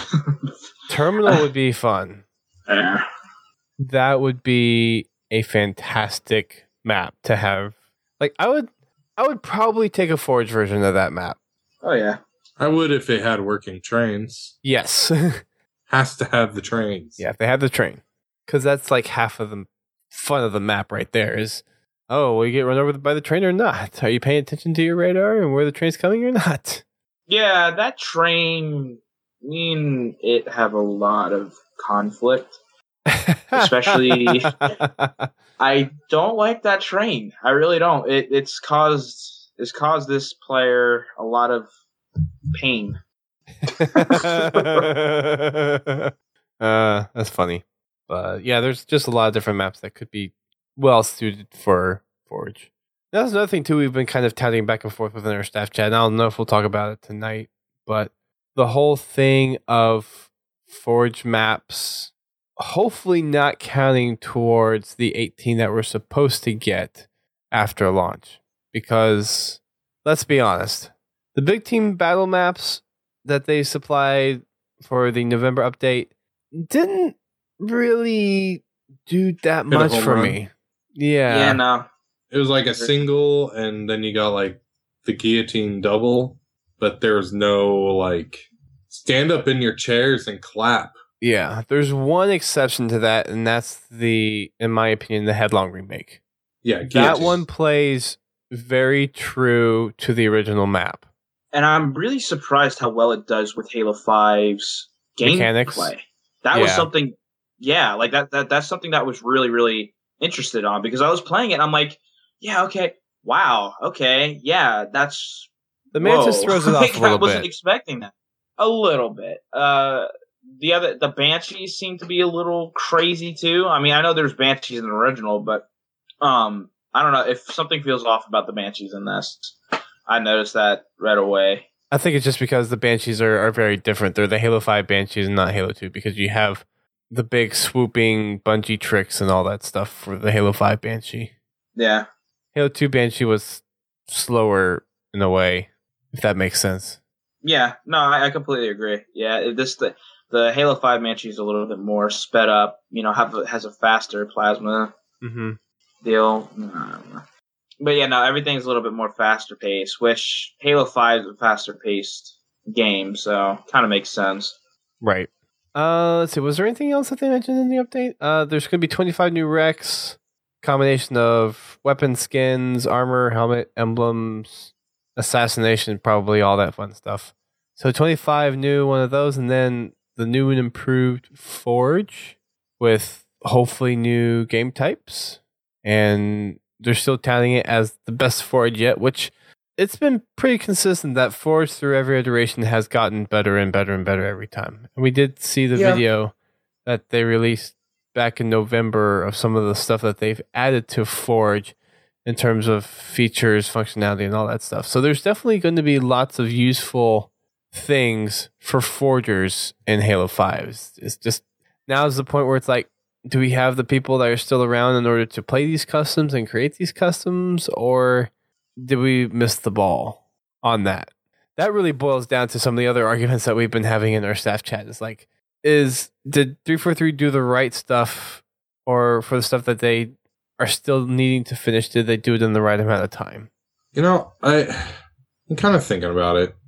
Terminal would be fun. Yeah. That would be a fantastic map to have. Like, I would I would probably take a Forge version of that map. Oh, yeah. I would if it had working trains. Yes. Has to have the trains. Yeah, if they had the train. Because that's like half of the fun of the map right there is, oh, will you get run over by the train or not? Are you paying attention to your radar and where the train's coming or not? Yeah, that train, me and it have a lot of conflict. Especially, I don't like that train. I really don't. It, it's caused it's caused this player a lot of pain. uh, that's funny. But yeah, there's just a lot of different maps that could be well suited for Forge. That's another thing too. We've been kind of touting back and forth within our staff chat. And I don't know if we'll talk about it tonight, but the whole thing of Forge maps, hopefully not counting towards the eighteen that we're supposed to get after launch. Because let's be honest, the big team battle maps that they supplied for the November update didn't really do that Hit a much home for run. me. Yeah. Yeah, no. It was like a single, and then you got like the guillotine double, but there's no like stand up in your chairs and clap. Yeah, there's one exception to that, and that's the, in my opinion, the Headlong remake. Yeah, That guillotine. one plays very true to the original map. And I'm really surprised how well it does with Halo five's Mechanics? gameplay. That was Yeah. something, yeah, like that, that. That's something that I was really, really interested on because I was playing it and I'm like, yeah, okay, wow, okay, yeah, that's The Mantis whoa. throws it off Like, a little I wasn't bit. expecting that. A little bit. Uh, the other, the Banshees seem to be a little crazy too. I mean, I know there's Banshees in the original, but um, I don't know if something feels off about the Banshees in this. I noticed that right away. I think it's just because the Banshees are, are very different. They're the Halo five Banshees and not Halo two, because you have the big swooping bungee tricks and all that stuff for the Halo five Banshee. Yeah. Halo two Banshee was slower in a way, if that makes sense. Yeah, no, I, I completely agree. Yeah, it- this the the Halo five Banshee is a little bit more sped up. You know, have a, has a faster plasma Mm-hmm. deal. Um, but yeah, no, everything's a little bit more faster paced. Which Halo five is a faster paced game, so kind of makes sense. Right. Uh, let's see. Was there anything else that they mentioned in the update? Uh, there's going to be twenty-five new Rex, combination of weapon skins, armor, helmet, emblems, assassination, probably all that fun stuff. So twenty-five new one of those, and then the new and improved Forge with hopefully new game types, and they're still touting it as the best Forge yet, which it's been pretty consistent that Forge through every iteration has gotten better and better and better every time. And we did see the Yeah. video that they released back in November of some of the stuff that they've added to Forge in terms of features, functionality, and all that stuff. So there's definitely going to be lots of useful things for forgers in Halo five. It's, it's just now is the point where it's like, do we have the people that are still around in order to play these customs and create these customs, or did we miss the ball on that? That really boils down to some of the other arguments that we've been having in our staff chat. It's like, is did three forty-three do the right stuff, or for the stuff that they are still needing to finish, did they do it in the right amount of time? You know, I, I'm kind of thinking about it.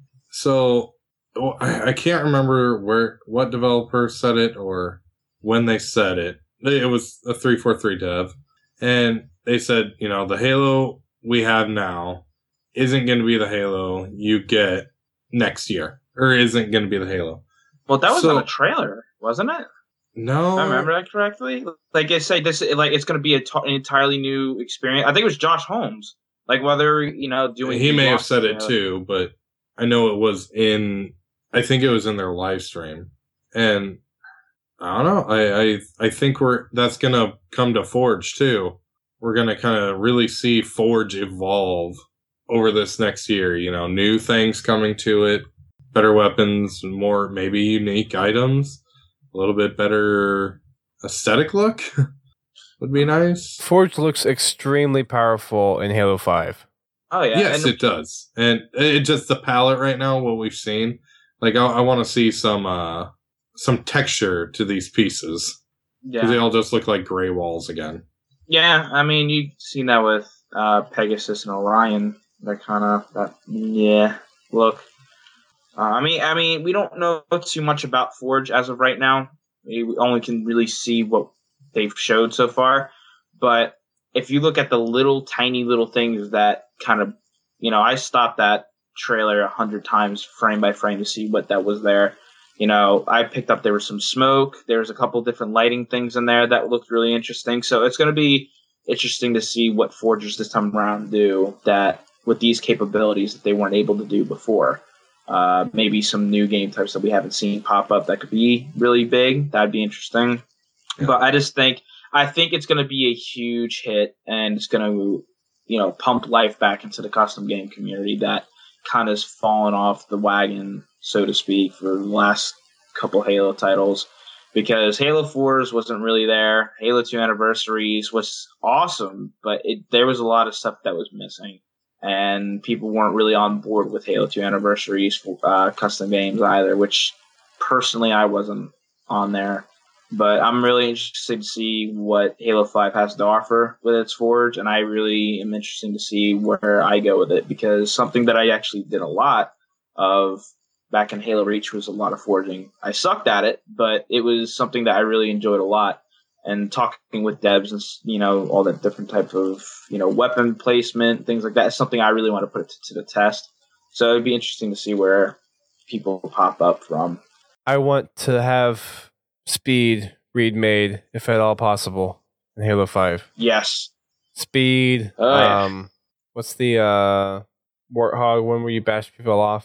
So well, I, I can't remember where what developer said it or when they said it. It was a three forty-three dev, and they said, you know, the Halo we have now isn't going to be the Halo you get next year, or isn't going to be the Halo. Well, that was So- on a trailer, wasn't it? No, If I remember that correctly. Like I say, this like it's going to be a t- an entirely new experience. I think it was Josh Holmes. Like whether you know doing he may have vlogs, said you it know, too, but I know it was in. I think it was in their live stream, and I don't know. I I, I think we're that's gonna come to Forge too. We're gonna kind of really see Forge evolve over this next year. You know, new things coming to it, better weapons, more maybe unique items, a little bit better aesthetic look would be nice. Forge looks extremely powerful in Halo five. Oh yeah, Yes, and it does, and it just the palette right now. What we've seen, like I, I want to see some uh some texture to these pieces because yeah, they all just look like gray walls again. yeah. I mean, you've seen that with uh, Pegasus and Orion. That kind of that yeah look. Uh, I mean, I mean, we don't know too much about Forge as of right now. We only can really see what they've showed so far. But if you look at the little tiny little things that kind of, you know, I stopped that trailer a hundred times frame by frame to see what that was there. You know, I picked up there was some smoke. There was a couple different lighting things in there that looked really interesting. So it's going to be interesting to see what Forgers this time around do that with these capabilities that they weren't able to do before. Uh, maybe some new game types that we haven't seen pop up that could be really big. That'd be interesting. Yeah. But I just think I think it's going to be a huge hit, and it's going to, you know, pump life back into the custom game community that kind of has fallen off the wagon, so to speak, for the last couple Halo titles. Because Halo fours wasn't really there. Halo two Anniversaries was awesome, but it, there was a lot of stuff that was missing. And people weren't really on board with Halo two Anniversaries for uh, custom games either, which personally I wasn't on there. But I'm really interested to see what Halo five has to offer with its Forge, and I really am interested to see where I go with it, because something that I actually did a lot of back in Halo Reach was a lot of forging. I sucked at it, but it was something that I really enjoyed a lot. And talking with devs and, you know, all that different type of, you know, weapon placement, things like that is something I really want to put it to the test. So it'd be interesting to see where people pop up from. I want to have speed remade, if at all possible, in Halo five. Yes. Speed. Oh, yeah. um, what's the uh, Warthog one where you bash people off?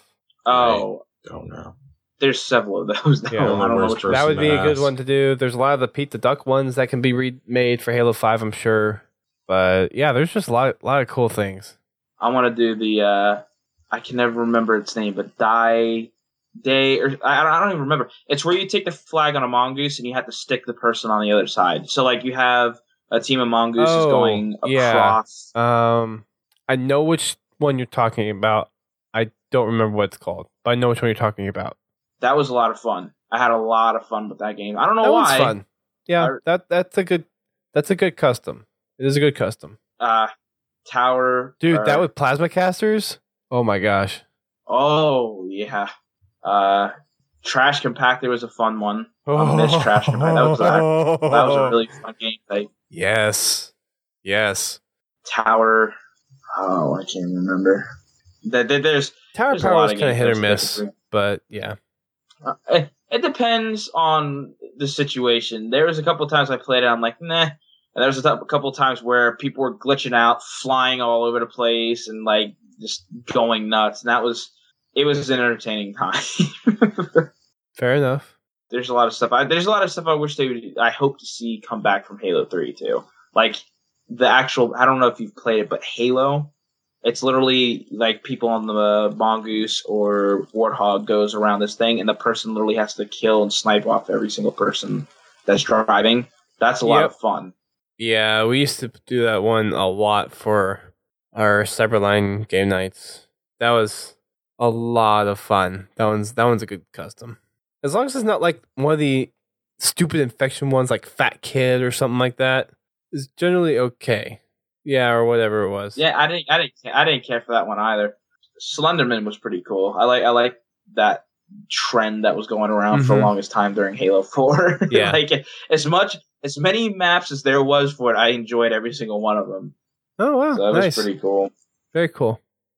Oh, Don't know. there's several of those. Now. Yeah, I don't know worst which person. one. That would be a good ask. one to do. There's a lot of the Pete the Duck ones that can be remade for Halo five, I'm sure. But yeah, there's just a lot, lot of cool things. I want to do the, uh, I can never remember its name, but Die Day, or I don't, I don't even remember. It's where you take the flag on a mongoose and you have to stick the person on the other side. So like you have a team of mongooses Oh, going yeah. across. Um, I know which one you're talking about. I don't remember what it's called, but I know which one you're talking about. That was a lot of fun. I had a lot of fun with that game. I don't know That why. one's fun. Yeah, I- that that's a good that's a good custom. It is a good custom, Uh, Tower, dude. or- That with plasma casters. Oh my gosh. Oh yeah. Uh, Trash Compactor was a fun one. I miss Trash Compactor. That was a, that was a really fun game. Like yes, yes. Tower. Oh, I can't remember. There, there- there's Tower There's a Power lot was of kind of games hit or that's miss, different. but yeah. uh, eh, It depends on the situation. There was a couple of times I played it, I'm like, nah. And there was a couple of times where people were glitching out, flying all over the place, and like just going nuts. And that was, it was an entertaining time. Fair enough. There's a lot of stuff. I, there's a lot of stuff I wish they would. I hope to see come back from Halo three too. Like the actual. I don't know if you've played it, but Halo. It's literally like people on the Mongoose or Warthog goes around this thing, and the person literally has to kill and snipe off every single person that's driving. That's a lot Yep. of fun. Yeah, we used to do that one a lot for our Cyberline game nights. That was a lot of fun. That one's that one's a good custom. As long as it's not like one of the stupid infection ones like Fat Kid or something like that, it's generally okay. Yeah, or whatever it was. Yeah, I didn't, I didn't, I didn't care for that one either. Slenderman was pretty cool. I like, I like that trend that was going around mm-hmm. for the longest time during Halo four. Yeah, like as much, as many maps as there was for it, I enjoyed every single one of them. Oh wow, so that nice. was pretty cool. Very cool.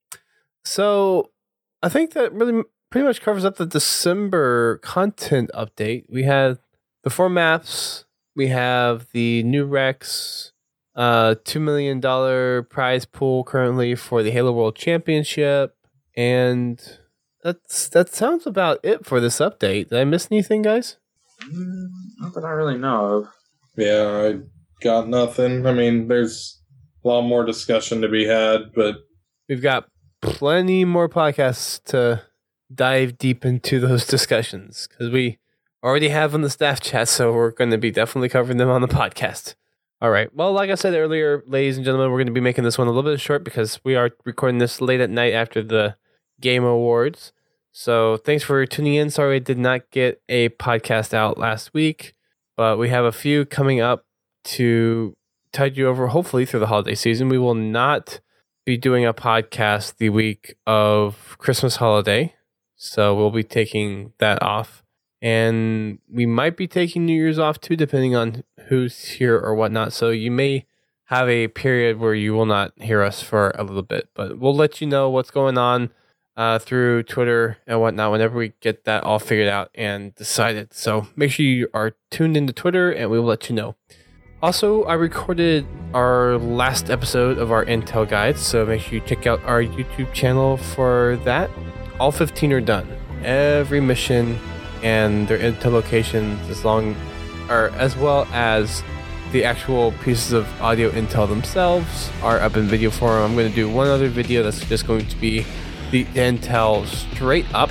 So, I think that really pretty much covers up the December content update. We had the four maps. We have the new Rex. Uh, two million dollar prize pool currently for the Halo World Championship, and that's that sounds about it for this update. Did I miss anything, guys? Mm, not that I really know of. Yeah, I got nothing. I mean, there's a lot more discussion to be had, but we've got plenty more podcasts to dive deep into those discussions because we already have on the staff chat, so we're going to be definitely covering them on the podcast. All right. Well, like I said earlier, ladies and gentlemen, we're going to be making this one a little bit short because we are recording this late at night after the Game Awards. So thanks for tuning in. Sorry I did not get a podcast out last week, but we have a few coming up to tide you over, hopefully, through the holiday season. We will not be doing a podcast the week of Christmas holiday, so we'll be taking that off. And we might be taking New Year's off too, depending on who's here or whatnot. So you may have a period where you will not hear us for a little bit, but we'll let you know what's going on uh, through Twitter and whatnot whenever we get that all figured out and decided. So make sure you are tuned into Twitter and we will let you know. Also, I recorded our last episode of our Intel Guide, so make sure you check out our YouTube channel for that. All fifteen are done. Every mission and their intel locations, as long or as well as the actual pieces of audio intel themselves, are up in video form. I'm going to do one other video that's just going to be the intel straight up,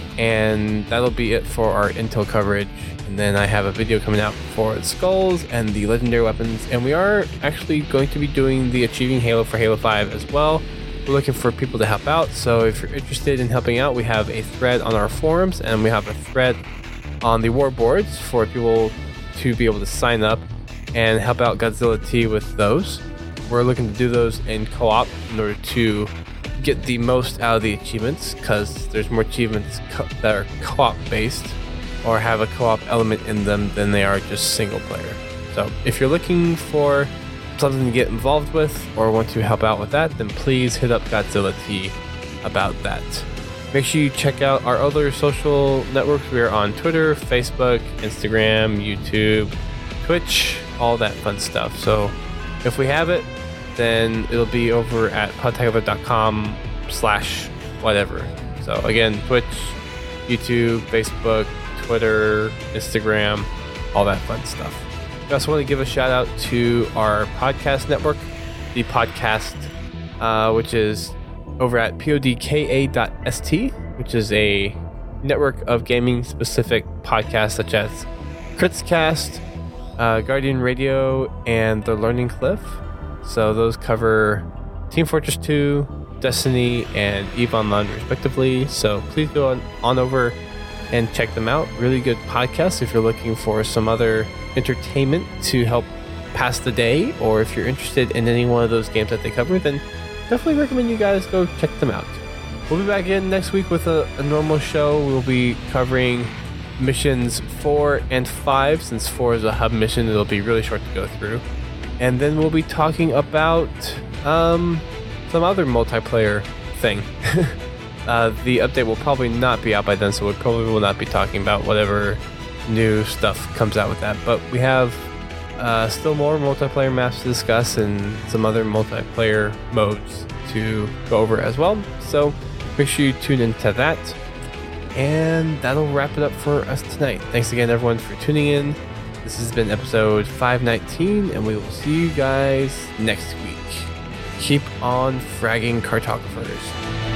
and that'll be it for our intel coverage. And then I have a video coming out for the skulls and the legendary weapons, and we are actually going to be doing the Achieving Halo for Halo five as well. We're looking for people to help out, so if you're interested in helping out, we have a thread on our forums and we have a thread on the war boards for people to be able to sign up and help out Godzilla T with those. We're looking to do those in co-op in order to get the most out of the achievements, because there's more achievements co- that are co-op based or have a co-op element in them than they are just single player. So if you're looking for something to get involved with or want to help out with that, then please hit up Godzilla T about that. Make sure you check out our other social networks. We are on Twitter, Facebook, Instagram, YouTube, Twitch, all that fun stuff. So if we have it, then it'll be over at podtagover.com slash whatever. So again, Twitch, YouTube, Facebook, Twitter, Instagram, all that fun stuff. I also want to give a shout out to our podcast network, the podcast, uh, which is over at podka dot s t, which is a network of gaming specific podcasts such as Critscast, uh, Guardian Radio, and The Learning Cliff. So those cover Team Fortress two, Destiny, and EVE Online respectively. So please go on, on over and check them out. Really good podcasts if you're looking for some other entertainment to help pass the day, or if you're interested in any one of those games that they cover, then definitely recommend you guys go check them out. We'll be back in next week with a, a normal show. We'll be covering missions four and five. Since four is a hub mission, it'll be really short to go through. And then we'll be talking about um, some other multiplayer thing. uh, the update will probably not be out by then, so we probably will not be talking about whatever new stuff comes out with that. But we have uh, still more multiplayer maps to discuss and some other multiplayer modes to go over as well. So make sure you tune into that. And that'll wrap it up for us tonight. Thanks again, everyone, for tuning in. This has been episode five nineteen, and we will see you guys next week. Keep on fragging cartographers.